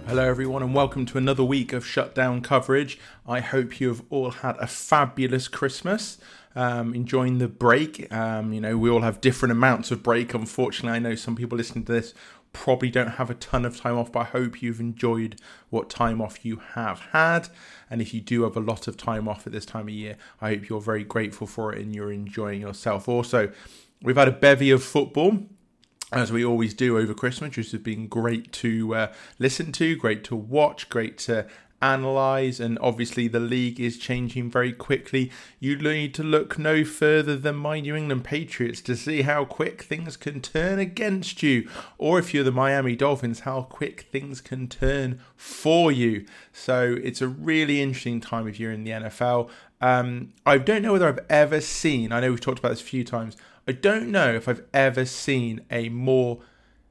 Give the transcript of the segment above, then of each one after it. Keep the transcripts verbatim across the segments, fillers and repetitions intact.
Hello everyone and welcome to another week of Shutdown coverage. I hope you have all had a fabulous Christmas, um, enjoying the break. Um, you know, we all have different amounts of break. Unfortunately, I know some people listening to this probably don't have a ton of time off, but I hope you've enjoyed what time off you have had. And if you do have a lot of time off at this time of year, I hope you're very grateful for it and you're enjoying yourself. Also, we've had a bevy of football, as we always do over Christmas, which has been great to uh, listen to, great to watch, great to analyse, and obviously the league is changing very quickly. You need to look no further than my New England Patriots to see how quick things can turn against you, or if you're the Miami Dolphins, how quick things can turn for you. So it's a really interesting time if you're in the N F L. Um, I don't know whether I've ever seen, I know we've talked about this a few times, I don't know if I've ever seen a more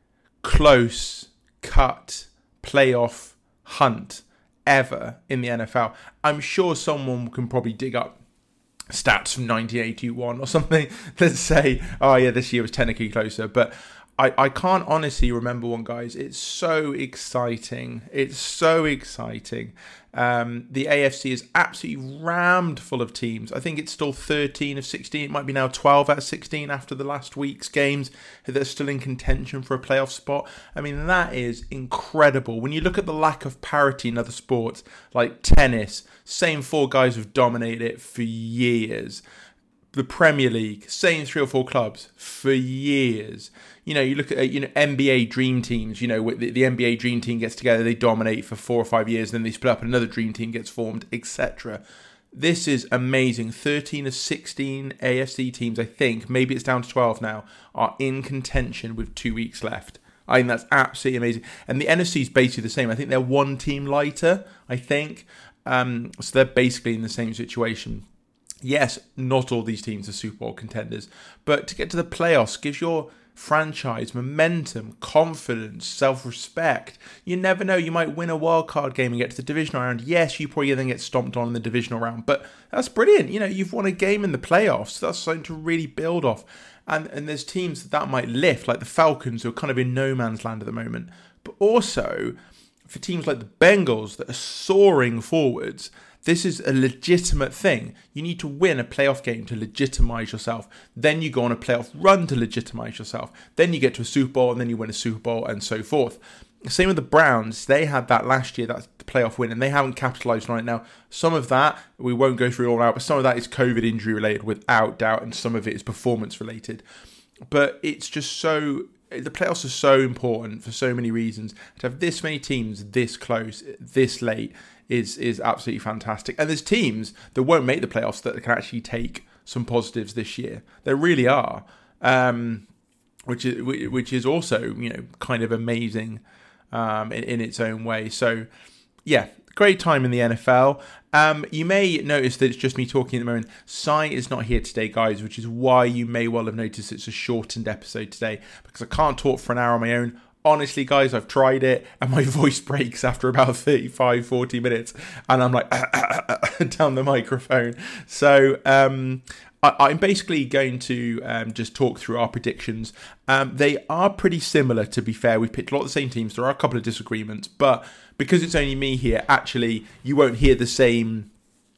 close cut playoff hunt ever in the N F L. I'm sure someone can probably dig up stats from nineteen eighty-one or something that say, oh yeah, this year was technically closer. But I, I can't honestly remember one, guys. It's so exciting. It's so exciting. Um, the A F C is absolutely rammed full of teams. I think it's still thirteen of sixteen. It might be now twelve out of sixteen after the last week's games that are still in contention for a playoff spot. I mean, that is incredible. When you look at the lack of parity in other sports, like tennis, same four guys have dominated it for years. The Premier League, same three or four clubs for years. You know, you look at, you know, N B A dream teams, you know, the, the N B A dream team gets together, they dominate for four or five years, then they split up and another dream team gets formed, et cetera. This is amazing. thirteen of sixteen A F C teams, I think, maybe it's down to twelve now, are in contention with two weeks left. I think that's absolutely amazing. And the N F C is basically the same. I think they're one team lighter, I think. Um, so they're basically in the same situation. Yes, not all these teams are Super Bowl contenders, but to get to the playoffs gives your franchise momentum, confidence, self-respect. You never know, you might win a wildcard game and get to the divisional round. Yes, you probably then get stomped on in the divisional round, but that's brilliant. You know, you've won a game in the playoffs. That's something to really build off. And and there's teams that, that might lift, like the Falcons, who are kind of in no man's land at the moment. But also, for teams like the Bengals that are soaring forwards, this is a legitimate thing. You need to win a playoff game to legitimize yourself. Then you go on a playoff run to legitimize yourself. Then you get to a Super Bowl, and then you win a Super Bowl, and so forth. Same with the Browns. They had that last year, that's the playoff win, and they haven't capitalized on it now. Some of that, we won't go through all out, but some of that is COVID injury related without doubt, and some of it is performance related. But it's just so... The playoffs are so important for so many reasons. To have this many teams this close, this late, is is absolutely fantastic. And there's teams that won't make the playoffs that can actually take some positives this year. There really are, um, which is which is also, you know, kind of amazing um, in, in its own way. So, yeah, great time in the N F L. Um, you may notice that it's just me talking at the moment. Sai is not here today, guys, which is why you may well have noticed it's a shortened episode today, because I can't talk for an hour on my own. Honestly, guys, I've tried it and my voice breaks after about thirty-five, forty minutes and I'm like down the microphone. So um, I, I'm basically going to um, just talk through our predictions. Um, they are pretty similar, to be fair. We've picked a lot of the same teams. There are a couple of disagreements, but because it's only me here, actually, you won't hear the same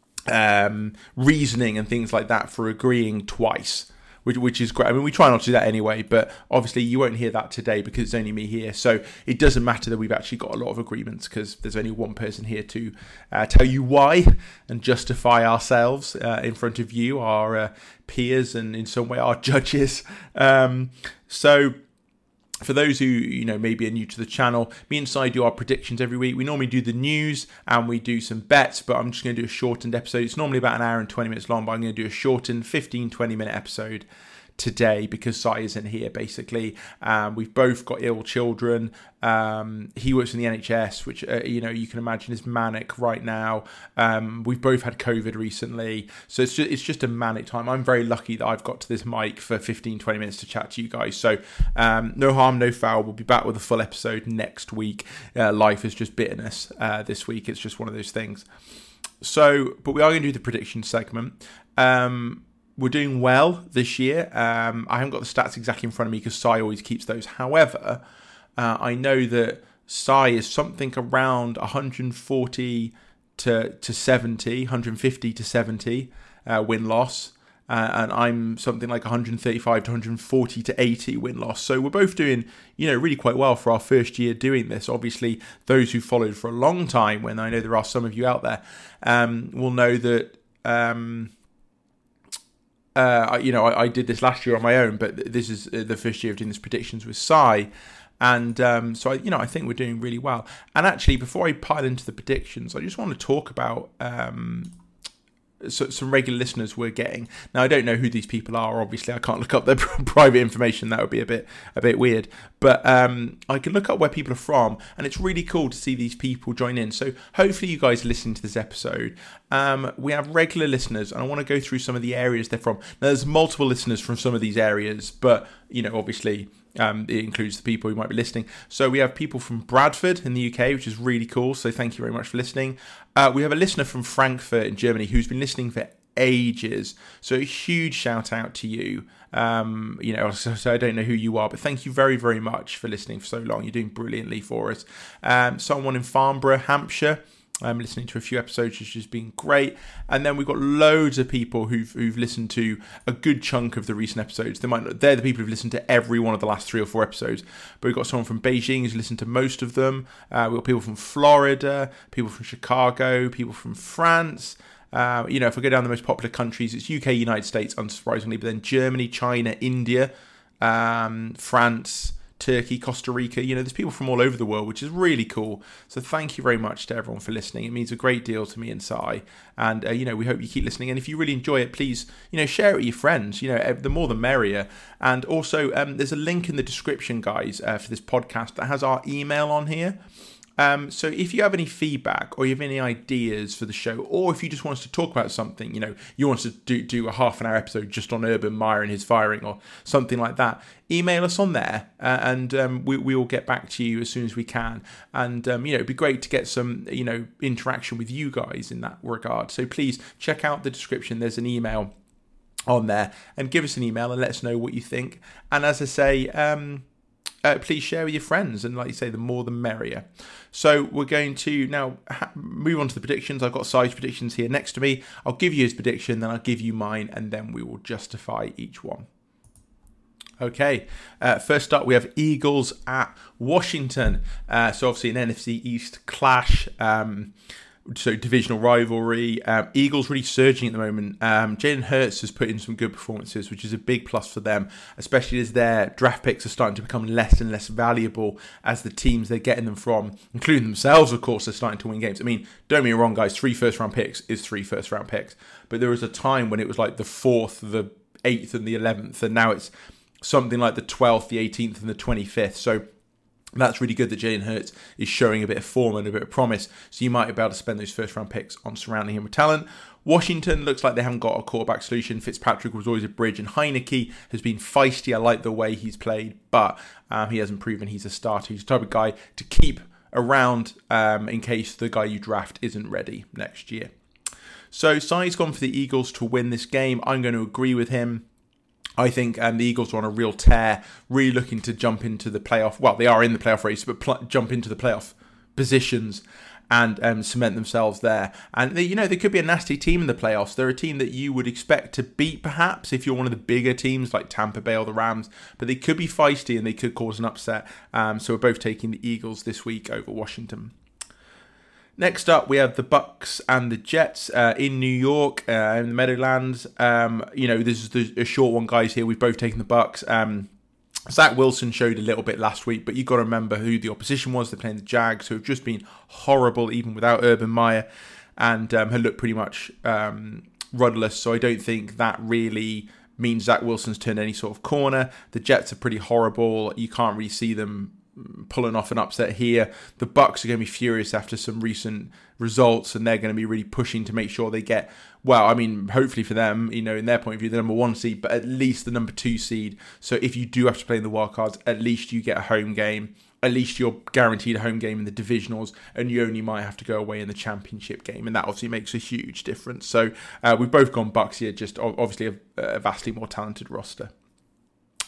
um, reasoning and things like that for agreeing twice. Which, which is great. I mean, we try not to do that anyway, but obviously you won't hear that today because it's only me here. So it doesn't matter that we've actually got a lot of agreements because there's only one person here to uh, tell you why and justify ourselves uh, in front of you, our uh, peers, and in some way our judges. Um, so... For those who, you know, maybe are new to the channel, me and Sai do our predictions every week. We normally do the news and we do some bets, but I'm just going to do a shortened episode. It's normally about an hour and twenty minutes long, but I'm going to do a shortened fifteen, twenty minute episode today because Sai isn't here, basically. Um, we've both got ill children. Um, he works in the N H S, which, uh, you know, you can imagine is manic right now. Um, we've both had COVID recently. So it's just, it's just a manic time. I'm very lucky that I've got to this mic for fifteen, twenty minutes to chat to you guys. So um, no harm, no foul. We'll be back with a full episode next week. Uh, life is just bitterness uh, this week. It's just one of those things. So, but we are going to do the prediction segment. Um, We're doing well this year. Um, I haven't got the stats exactly in front of me because Sai always keeps those. However, uh, I know that Sai is something around one forty to, to seventy, one fifty to seventy uh, win-loss. Uh, and I'm something like one thirty-five to one forty to eighty win-loss. So we're both doing, you know, really quite well for our first year doing this. Obviously, those who followed for a long time, when I know there are some of you out there, um, will know that, um, uh, you know, I, I did this last year on my own, but this is the first year of doing this predictions with Sai. And um, so, I, you know, I think we're doing really well. And actually, before I pile into the predictions, I just want to talk about... Um, So, some regular listeners we're getting. Now, I don't know who these people are. Obviously, I can't look up their private information. That would be a bit a bit weird. But um, I can look up where people are from, and it's really cool to see these people join in. So hopefully you guys are listening to this episode. Um, we have regular listeners, and I want to go through some of the areas they're from. Now, there's multiple listeners from some of these areas, but, you know, obviously... Um, it includes the people who might be listening. So we have people from Bradford in the U K, which is really cool. So thank you very much for listening. Uh, we have a listener from Frankfurt in Germany who's been listening for ages. So a huge shout out to you. Um, you know, so, so I don't know who you are, but thank you very, very much for listening for so long. You're doing brilliantly for us. Um, someone in Farnborough, Hampshire. I'm listening to a few episodes, which has been great. And then we've got loads of people who've who've listened to a good chunk of the recent episodes. They might not, they're the people who've listened to every one of the last three or four episodes. But we've got someone from Beijing who's listened to most of them. Uh, we've got people from Florida, people from Chicago, people from France. Uh, you know, if I go down the most popular countries, it's U K, United States, unsurprisingly, but then Germany, China, India, um, France, Turkey, Costa Rica. You know, there's people from all over the world, which is really cool. So thank you very much to everyone for listening. It means a great deal to me and Sai. And, uh, you know, we hope you keep listening. And if you really enjoy it, please, you know, share it with your friends. You know, the more the merrier. And also, um, there's a link in the description, guys, uh, for this podcast that has our email on here. Um, so if you have any feedback or you have any ideas for the show, or if you just want us to talk about something, you know, you want us to do, do a half an hour episode just on Urban Meyer and his firing or something like that, email us on there uh, and um, we, we will get back to you as soon as we can. And, um, you know, it'd be great to get some, you know, interaction with you guys in that regard. So please check out the description. There's an email on there and give us an email and let us know what you think. And as I say, um, Uh, please share with your friends, and like you say, the more the merrier. So we're going to now ha- move on to the predictions. I've got Sai's predictions here next to me. I'll give you his prediction, then I'll give you mine, and then we will justify each one. Okay, uh, first up we have Eagles at Washington. Uh, so obviously an N F C East clash. Um, So divisional rivalry. Um, Eagles really surging at the moment. Um, Jalen Hurts has put in some good performances, which is a big plus for them, especially as their draft picks are starting to become less and less valuable as the teams they're getting them from, including themselves, of course, are starting to win games. I mean, don't get me wrong, guys, three first-round picks is three first-round picks. But there was a time when it was like the fourth, the eighth, and the eleventh, and now it's something like the twelfth, the eighteenth, and the twenty-fifth. So that's really good that Jalen Hurts is showing a bit of form and a bit of promise. So you might be able to spend those first round picks on surrounding him with talent. Washington looks like they haven't got a quarterback solution. Fitzpatrick was always a bridge, and Heineke has been feisty. I like the way he's played, but um, he hasn't proven he's a starter. He's the type of guy to keep around um, in case the guy you draft isn't ready next year. So Sai's gone for the Eagles to win this game. I'm going to agree with him. I think um, the Eagles are on a real tear, really looking to jump into the playoff. Well, they are in the playoff race, but pl- jump into the playoff positions and um, cement themselves there. And, they, you know, they could be a nasty team in the playoffs. They're a team that you would expect to beat, perhaps, if you're one of the bigger teams like Tampa Bay or the Rams. But they could be feisty and they could cause an upset. Um, so we're both taking the Eagles this week over Washington. Next up, we have the Bucks and the Jets uh, in New York, uh, in the Meadowlands. Um, you know, this is the, a short one, guys, here. We've both taken the Bucks. Um, Zach Wilson showed a little bit last week, but you've got to remember who the opposition was. They're playing the Jags, who have just been horrible, even without Urban Meyer, and um, have looked pretty much um, rudderless. So I don't think that really means Zach Wilson's turned any sort of corner. The Jets are pretty horrible. You can't really see them pulling off an upset here. The Bucks are going to be furious after some recent results, and they're going to be really pushing to make sure they get, well, I mean, hopefully for them, you know, in their point of view, the number one seed, but at least the number two seed. So if you do have to play in the wildcards, at least you get a home game. At least you're guaranteed a home game in the divisionals, and you only might have to go away in the championship game, and that obviously makes a huge difference. So uh, we've both gone Bucks here, just obviously a, a vastly more talented roster.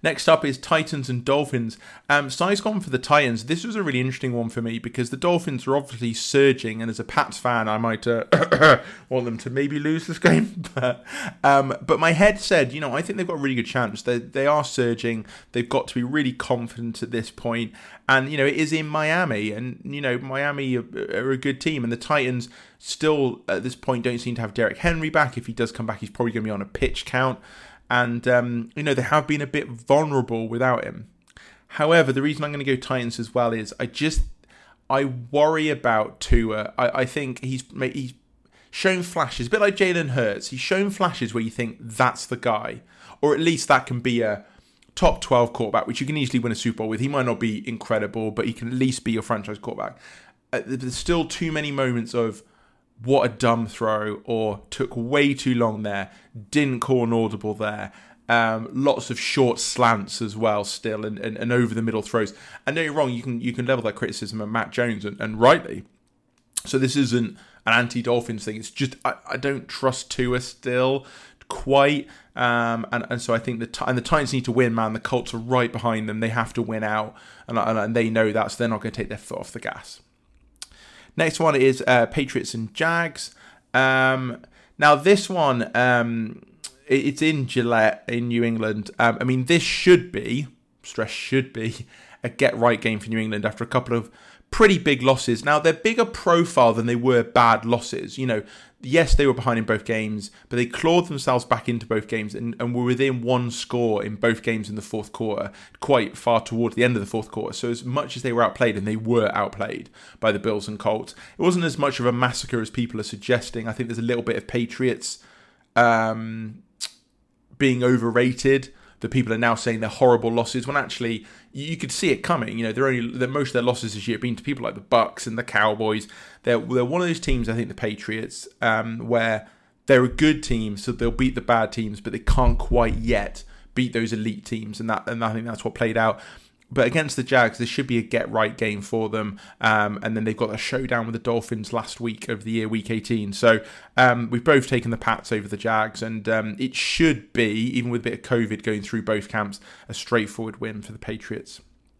Next up is Titans and Dolphins. Um, Sai's gone for the Titans. This was a really interesting one for me because the Dolphins are obviously surging, and as a Pats fan, I might uh, want them to maybe lose this game. but, um, but my head said, you know, I think they've got a really good chance. They they are surging. They've got to be really confident at this point. And, you know, it is in Miami, and, you know, Miami are, are a good team, and the Titans still at this point don't seem to have Derrick Henry back. If he does come back, he's probably going to be on a pitch count. And, um, you know, they have been a bit vulnerable without him. However, the reason I'm going to go Titans as well is I just, I worry about Tua. I, I think he's he's shown flashes, a bit like Jalen Hurts. He's shown flashes where you think that's the guy. Or at least that can be a top twelve quarterback, which you can easily win a Super Bowl with. He might not be incredible, but he can at least be your franchise quarterback. Uh, there's still too many moments of, what a dumb throw, or took way too long there, didn't call an audible there. Um, lots of short slants as well still, and, and, and over the middle throws. And don't get me wrong, you can you can level that criticism at Matt Jones, and, and rightly. So this isn't an anti-Dolphins thing. It's just I, I don't trust Tua still quite. Um, and, and so I think the and the Titans need to win, man. The Colts are right behind them. They have to win out, and, and, and they know that, so they're not going to take their foot off the gas. Next one is uh, Patriots and Jags. Um, now this one, um, it, it's in Gillette in New England. Um, I mean, this should be, stress should be, a get-right game for New England after a couple of pretty big losses. Now, they're bigger profile than they were bad losses. You know, yes, they were behind in both games, but they clawed themselves back into both games and, and were within one score in both games in the fourth quarter, quite far towards the end of the fourth quarter. So as much as they were outplayed, and they were outplayed by the Bills and Colts, it wasn't as much of a massacre as people are suggesting. I think there's a little bit of Patriots um, being overrated. The people are now saying they're horrible losses, when actually you could see it coming. You know, they're only that most of their losses this year have been to people like the Bucks and the Cowboys. They're they're one of those teams, I think, the Patriots, um, where they're a good team, so they'll beat the bad teams, but they can't quite yet beat those elite teams, and that and I think that's what played out. But against the Jags, this should be a get-right game for them. Um, and then they've got a showdown with the Dolphins last week of the year, week eighteen. So um, we've both taken the Pats over the Jags. And um, it should be, even with a bit of COVID going through both camps, a straightforward win for the Patriots.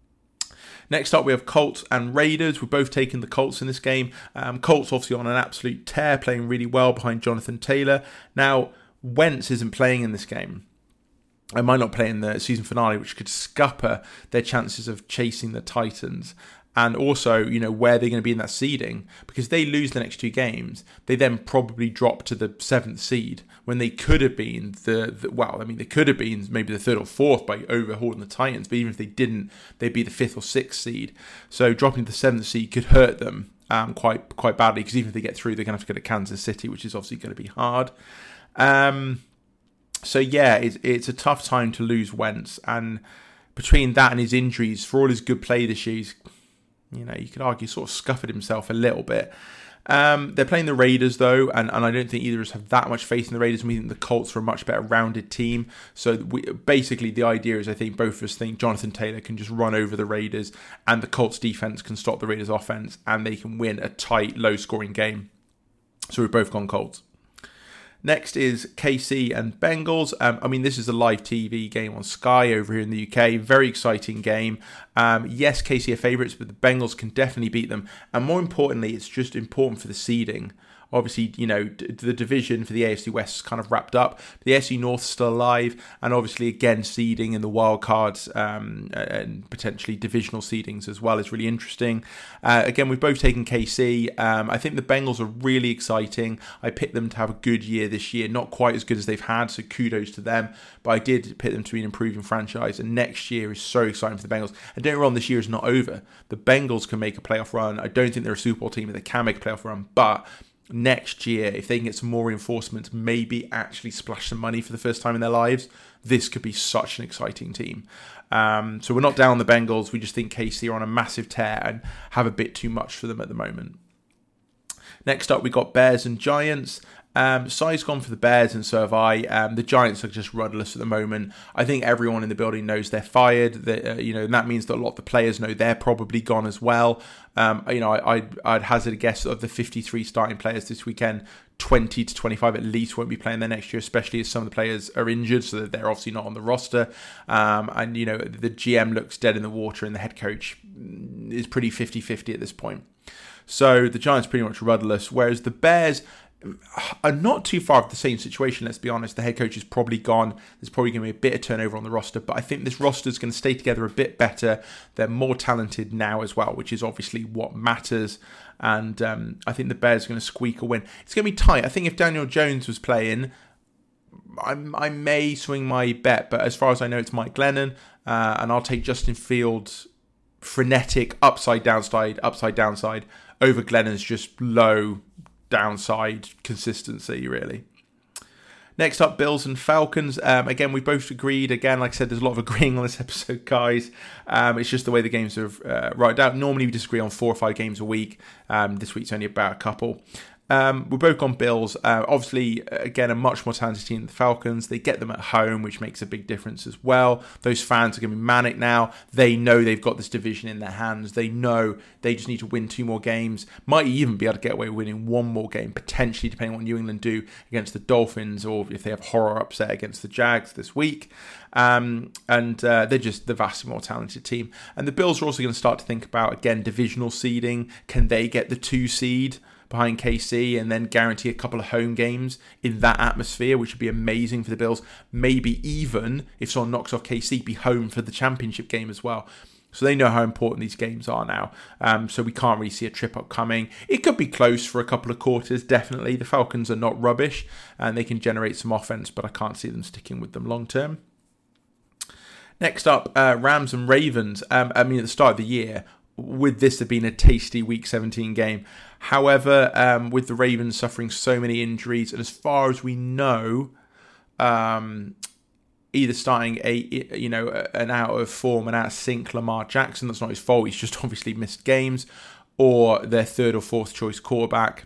Next up, we have Colts and Raiders. We've both taken the Colts in this game. Um, Colts obviously on an absolute tear, playing really well behind Jonathan Taylor. Now, Wentz isn't playing in this game. I might not play in the season finale, which could scupper their chances of chasing the Titans. And also, you know, where they're going to be in that seeding. Because they lose the next two games, they then probably drop to the seventh seed, when they could have been the, the well, I mean, they could have been maybe the third or fourth by overhauling the Titans. But even if they didn't, they'd be the fifth or sixth seed. So dropping to the seventh seed could hurt them um, quite quite badly. Because even if they get through, they're going to have to go to Kansas City, which is obviously going to be hard. Um... So yeah, it's, it's a tough time to lose Wentz, and between that and his injuries, for all his good play this year, he's, you know, you could argue sort of scuffed himself a little bit. Um, they're playing the Raiders though, and, and I don't think either of us have that much faith in the Raiders. And we think the Colts are a much better rounded team. So we, basically, the idea is I think both of us think Jonathan Taylor can just run over the Raiders, and the Colts defense can stop the Raiders offense, and they can win a tight, low scoring game. So we've both gone Colts. Next is K C and Bengals. Um, I mean, this is a live T V game on Sky over here in the U K. Very exciting game. Um, yes, K C are favourites, but the Bengals can definitely beat them. And more importantly, it's just important for the seeding. Obviously, you know, the division for the A F C West is kind of wrapped up. The A F C North is still alive. And obviously, again, seeding in the wild cards um, and potentially divisional seedings as well is really interesting. Uh, again, we've both taken K C. Um, I think the Bengals are really exciting. I picked them to have a good year this year. Not quite as good as they've had, so kudos to them. But I did pick them to be an improving franchise. And next year is so exciting for the Bengals. And don't get me wrong, this year is not over. The Bengals can make a playoff run. I don't think they're a Super Bowl team, but they can make a playoff run. But next year, if they can get some more reinforcements, maybe actually splash some money for the first time in their lives, this could be such an exciting team. Um, so we're not down on the Bengals. We just think K C are on a massive tear and have a bit too much for them at the moment. Next up, we got Bears and Giants. Um, Sai's gone for the Bears, and so have I. Um, the Giants are just rudderless at the moment. I think everyone in the building knows they're fired. That, uh, you know, and that means that a lot of the players know they're probably gone as well. Um, you know, I, I'd, I'd hazard a guess of the fifty-three starting players this weekend, twenty to twenty-five at least won't be playing there next year, especially as some of the players are injured, so that they're obviously not on the roster. Um, and, you know, the G M looks dead in the water, and the head coach is pretty fifty-fifty at this point. So the Giants pretty much rudderless, whereas the Bears are not too far of the same situation, let's be honest. The head coach is probably gone. There's probably going to be a bit of turnover on the roster, but I think this roster is going to stay together a bit better. They're more talented now as well, which is obviously what matters. And um, I think the Bears are going to squeak a win. It's going to be tight. I think if Daniel Jones was playing, I, I may swing my bet, but as far as I know, it's Mike Glennon, uh, and I'll take Justin Fields' frenetic upside, downside, upside, downside over Glennon's just low downside consistency, really. Next up, Bills and Falcons. Um, again, we both agreed. Again, like I said, there's a lot of agreeing on this episode, guys. Um, it's just the way the games are uh, right out. Normally, we disagree on four or five games a week. Um, this week's only about a couple. Um, we're both on Bills. Uh, obviously, again, a much more talented team than the Falcons. They get them at home, which makes a big difference as well. Those fans are going to be manic now. They know they've got this division in their hands. They know they just need to win two more games. Might even be able to get away with winning one more game, potentially, depending on what New England do against the Dolphins, or if they have horror upset against the Jags this week. Um, and uh, they're just the vastly more talented team. And the Bills are also going to start to think about, again, divisional seeding. Can they get the two seed behind K C and then guarantee a couple of home games in that atmosphere, which would be amazing for the Bills? Maybe even, if someone knocks off K C, be home for the championship game as well. So they know how important these games are now. Um, so we can't really see a trip up coming. It could be close for a couple of quarters, definitely. The Falcons are not rubbish, and they can generate some offense, but I can't see them sticking with them long term. Next up, uh, Rams and Ravens. Um, I mean, at the start of the year, with this have been a tasty Week seventeen game. However, um, with the Ravens suffering so many injuries, and as far as we know, um, either starting a you know an out of form and out of sync Lamar Jackson, that's not his fault, he's just obviously missed games, or their third or fourth choice quarterback,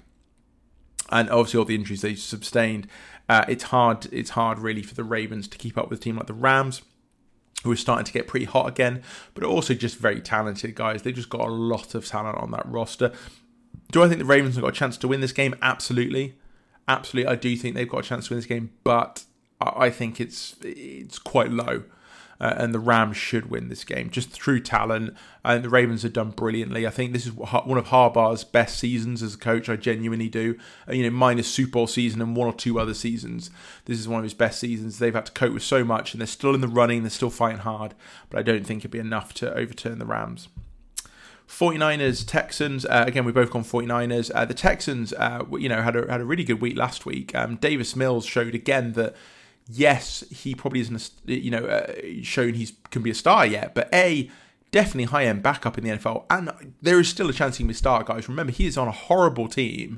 and obviously all the injuries they sustained. Uh, it's hard. It's hard really for the Ravens to keep up with a team like the Rams, who are starting to get pretty hot again, but also just very talented guys. They just got a lot of talent on that roster. Do I think the Ravens have got a chance to win this game? Absolutely. Absolutely, I do think they've got a chance to win this game, but I think it's it's quite low. Uh, and the Rams should win this game, just through talent. And the Ravens have done brilliantly. I think this is one of Harbaugh's best seasons as a coach. I genuinely do. You know, minus Super Bowl season and one or two other seasons, this is one of his best seasons. They've had to cope with so much, and they're still in the running. They're still fighting hard, but I don't think it'd be enough to overturn the Rams. forty-niners, Texans. Uh, again, we've both gone forty-niners. Uh, the Texans, uh, you know, had a had a really good week last week. Um, Davis Mills showed again that, yes, he probably isn't, you know, uh, shown he can be a star yet, but A, definitely high-end backup in the N F L, and there is still a chance he can be a star, guys. Remember, he is on a horrible team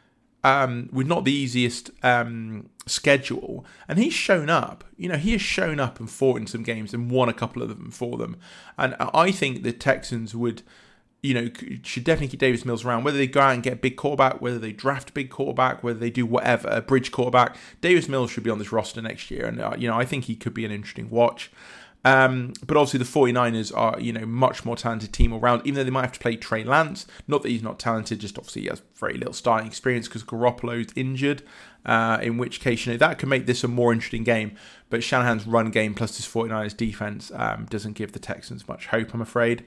um, with not the easiest um, schedule, and he's shown up. You know, he has shown up and fought in some games and won a couple of them for them, and I think the Texans would, you know, should definitely keep Davis Mills around. Whether they go out and get a big quarterback, whether they draft a big quarterback, whether they do whatever, a bridge quarterback, Davis Mills should be on this roster next year. And, uh, you know, I think he could be an interesting watch. Um, but obviously the forty-niners are, you know, much more talented team all round, even though they might have to play Trey Lance. Not that he's not talented, just obviously he has very little starting experience because Garoppolo's injured, uh, in which case, you know, that could make this a more interesting game. But Shanahan's run game plus this forty-niners defense um, doesn't give the Texans much hope, I'm afraid.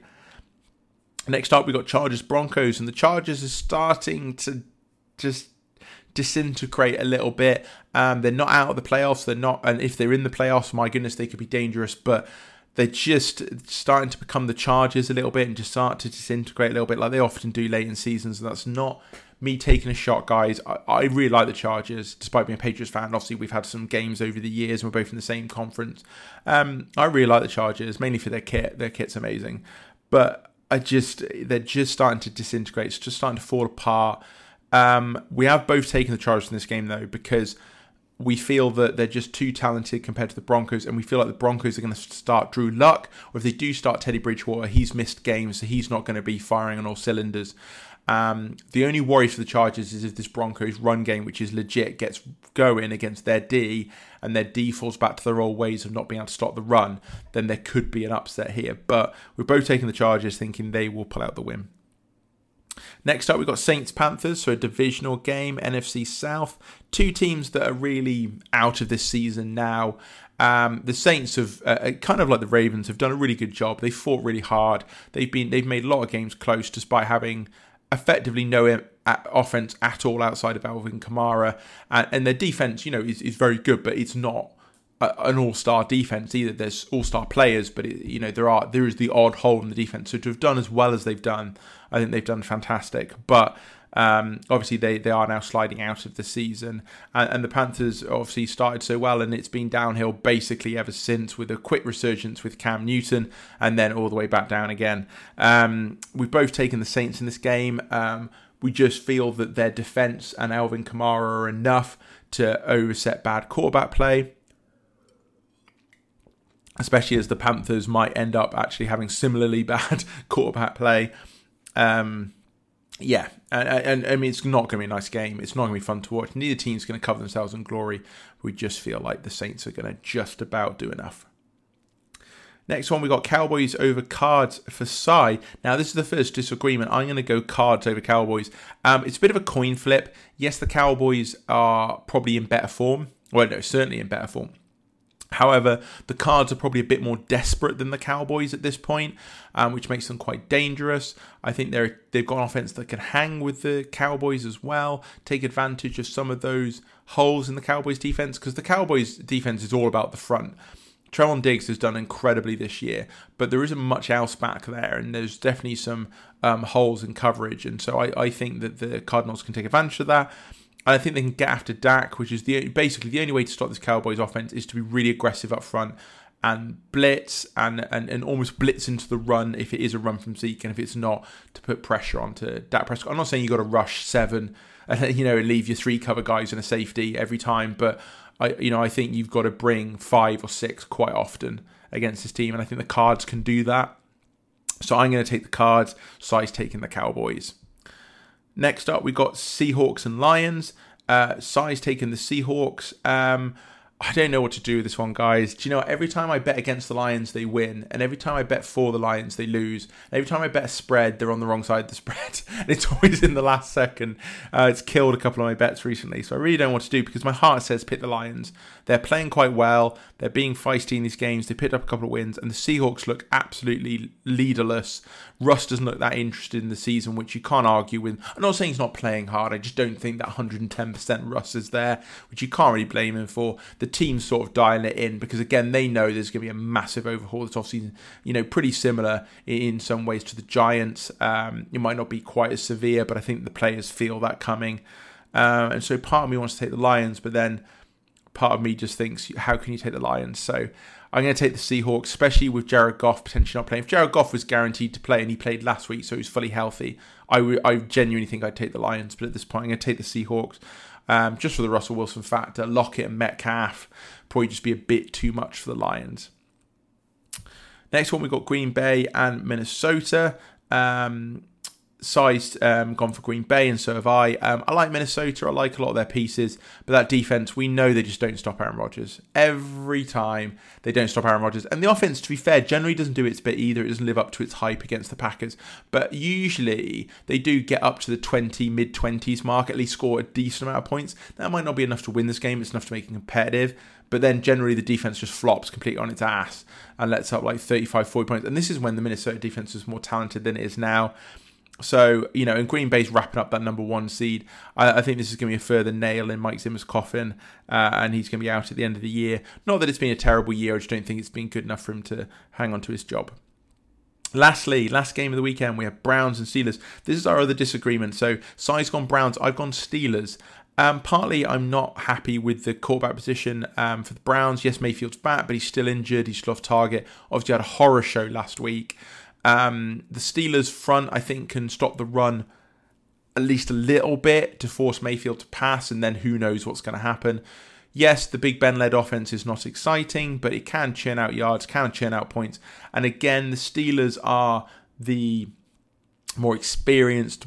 Next up, we got Chargers Broncos, and the Chargers are starting to just disintegrate a little bit. Um, they're not out of the playoffs. They're not, and if they're in the playoffs, my goodness, they could be dangerous. But they're just starting to become the Chargers a little bit and just start to disintegrate a little bit, like they often do late in seasons. And that's not me taking a shot, guys. I, I really like the Chargers, despite being a Patriots fan. Obviously, we've had some games over the years, and we're both in the same conference. Um, I really like the Chargers, mainly for their kit. Their kit's amazing, but I just, they're just starting to disintegrate. It's just starting to fall apart. Um, we have both taken the Chargers in this game, though, because we feel that they're just too talented compared to the Broncos, and we feel like the Broncos are going to start Drew Luck, or if they do start Teddy Bridgewater, he's missed games, so he's not going to be firing on all cylinders. Um, the only worry for the Chargers is if this Broncos run game, which is legit, gets going against their D, and their D falls back to their old ways of not being able to stop the run, then there could be an upset here. But we're both taking the Chargers, thinking they will pull out the win. Next up, we've got Saints-Panthers, so a divisional game, N F C South. Two teams that are really out of this season now. Um, the Saints have, uh, kind of like the Ravens, have done a really good job. They fought really hard. They've been they've made a lot of games close, despite having effectively no offense at all outside of Alvin Kamara, and, and their defense, you know, is, is very good, but it's not a, an all-star defense either. There's all-star players, but it, you know, there are there is the odd hole in the defense. So to have done as well as they've done, I think they've done fantastic. But um, obviously they, they are now sliding out of the season, and, and the Panthers obviously started so well, and it's been downhill basically ever since, with a quick resurgence with Cam Newton, and then all the way back down again. Um, we've both taken the Saints in this game. Um, we just feel that their defense and Alvin Kamara are enough to overset bad quarterback play, especially as the Panthers might end up actually having similarly bad quarterback play. Um, yeah, and, and I mean, it's not going to be a nice game. It's not going to be fun to watch. Neither team's going to cover themselves in glory. We just feel like the Saints are going to just about do enough. Next one, we got Cowboys over Cards for Cy. Now, this is the first disagreement. I'm going to go Cards over Cowboys. Um, it's a bit of a coin flip. Yes, the Cowboys are probably in better form. Well, no, certainly in better form. However, the Cards are probably a bit more desperate than the Cowboys at this point, um, which makes them quite dangerous. I think they're, they've got an offense that can hang with the Cowboys as well, take advantage of some of those holes in the Cowboys defense, because the Cowboys defense is all about the front. Trevon Diggs has done incredibly this year, but there isn't much else back there, and there's definitely some um, holes in coverage, and so I, I think that the Cardinals can take advantage of that. And I think they can get after Dak, which is the basically the only way to stop this Cowboys offense is to be really aggressive up front and blitz and, and, and almost blitz into the run if it is a run from Zeke, and if it's not, to put pressure onto Dak Prescott. I'm not saying you got to rush seven and, you know, leave your three cover guys and a safety every time, but I you know I think you've got to bring five or six quite often against this team, and I think the Cards can do that. So I'm going to take the Cards. Cy's taking the Cowboys. Next up, we got Seahawks and Lions. Uh, Cy's taking the Seahawks. Um, I don't know what to do with this one, guys. Do you know what? Every time I bet against the Lions, they win. And every time I bet for the Lions, they lose. And every time I bet a spread, they're on the wrong side of the spread. And it's always in the last second. Uh, it's killed a couple of my bets recently. So I really don't know what to do, because my heart says pick the Lions. They're playing quite well. They're being feisty in these games. They picked up a couple of wins. And the Seahawks look absolutely leaderless. Russ doesn't look that interested in the season, which you can't argue with. I'm not saying he's not playing hard. I just don't think that one hundred ten percent Russ is there, which you can't really blame him for. The team's sort of dialing it in, because again, they know there's going to be a massive overhaul this offseason. You know, pretty similar in some ways to the Giants. Um, it might not be quite as severe, but I think the players feel that coming. Um, and so part of me wants to take the Lions, but then part of me just thinks, how can you take the Lions? So I'm going to take the Seahawks, especially with Jared Goff potentially not playing. If Jared Goff was guaranteed to play, and he played last week, so he was fully healthy, I, w- I genuinely think I'd take the Lions. But at this point, I'm going to take the Seahawks. Um, just for the Russell Wilson factor. Lockett and Metcalf probably just be a bit too much for the Lions. Next one, we've got Green Bay and Minnesota. Um, Size um, gone for Green Bay, and so have I. Um, I like Minnesota. I like a lot of their pieces, but that defense, we know they just don't stop Aaron Rodgers. Every time they don't stop Aaron Rodgers. And the offense, to be fair, generally doesn't do its bit either. It doesn't live up to its hype against the Packers. But usually they do get up to the twenty, mid-twenties mark, at least score a decent amount of points. That might not be enough to win this game. It's enough to make it competitive. But then generally the defense just flops completely on its ass and lets up like thirty-five, forty points. And this is when the Minnesota defense is more talented than it is now. So, you know, and Green Bay's wrapping up that number one seed. I, I think this is going to be a further nail in Mike Zimmer's coffin, uh, and he's going to be out at the end of the year. Not that it's been a terrible year, I just don't think it's been good enough for him to hang on to his job. Lastly, last game of the weekend, we have Browns and Steelers. This is our other disagreement. So, Cy's gone Browns, I've gone Steelers. Um, partly, I'm not happy with the quarterback position um, for the Browns. Yes, Mayfield's back, but he's still injured. He's still off target. Obviously, had a horror show last week. Um, the Steelers front, I think, can stop the run at least a little bit to force Mayfield to pass, and then who knows what's going to happen. Yes, the Big Ben-led offense is not exciting, but it can churn out yards, can churn out points. And again, the Steelers are the more experienced, more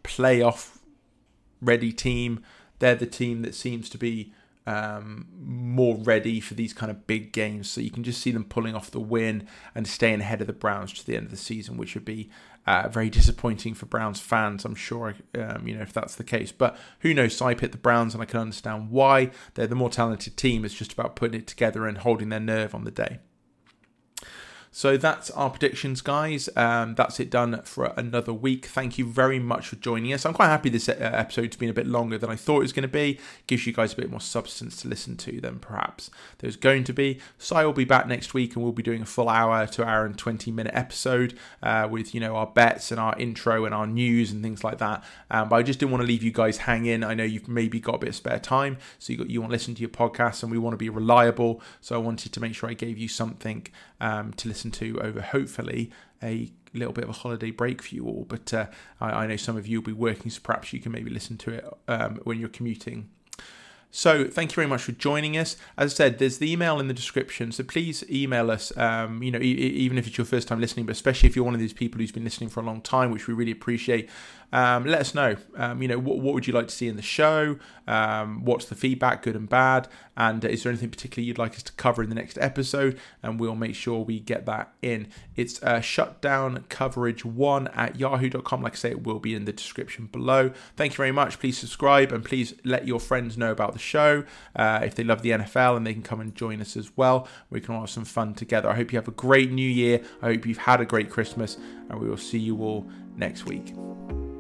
playoff ready team. They're the team that seems to be um, more ready for these kind of big games. So you can just see them pulling off the win and staying ahead of the Browns to the end of the season, which would be uh, very disappointing for Browns fans, I'm sure, um, you know, if that's the case. But who knows? So I picked the Browns, and I can understand why. They're the more talented team. It's just about putting it together and holding their nerve on the day. So that's our predictions, guys. Um, that's it done for another week. Thank you very much for joining us. I'm quite happy this episode's been a bit longer than I thought it was going to be. Gives you guys a bit more substance to listen to than perhaps there's going to be. So I will be back next week, and we'll be doing a full hour to hour and twenty minute episode uh, with, you know, our bets and our intro and our news and things like that. Um, but I just didn't want to leave you guys hanging. I know you've maybe got a bit of spare time, so you got you want to listen to your podcast, and we want to be reliable. So I wanted to make sure I gave you something um, to listen to over hopefully a little bit of a holiday break for you all. But uh, I, I know some of you will be working, so perhaps you can maybe listen to it um, when you're commuting. So thank you very much for joining us. As I said, there's the email in the description, so please email us, um, you know, e- even if it's your first time listening, but especially if you're one of these people who's been listening for a long time, which we really appreciate. Um, let us know, um, you know, what, what would you like to see in the show? Um, what's the feedback, good and bad? And is there anything particularly you'd like us to cover in the next episode? And we'll make sure we get that in. It's uh, shutdown coverage one at yahoo dot com. Like I say, it will be in the description below. Thank you very much. Please subscribe, and please let your friends know about the show uh, if they love the N F L, and they can come and join us as well. We can all have some fun together. I hope you have a great new year. I hope you've had a great Christmas, and we will see you all next week.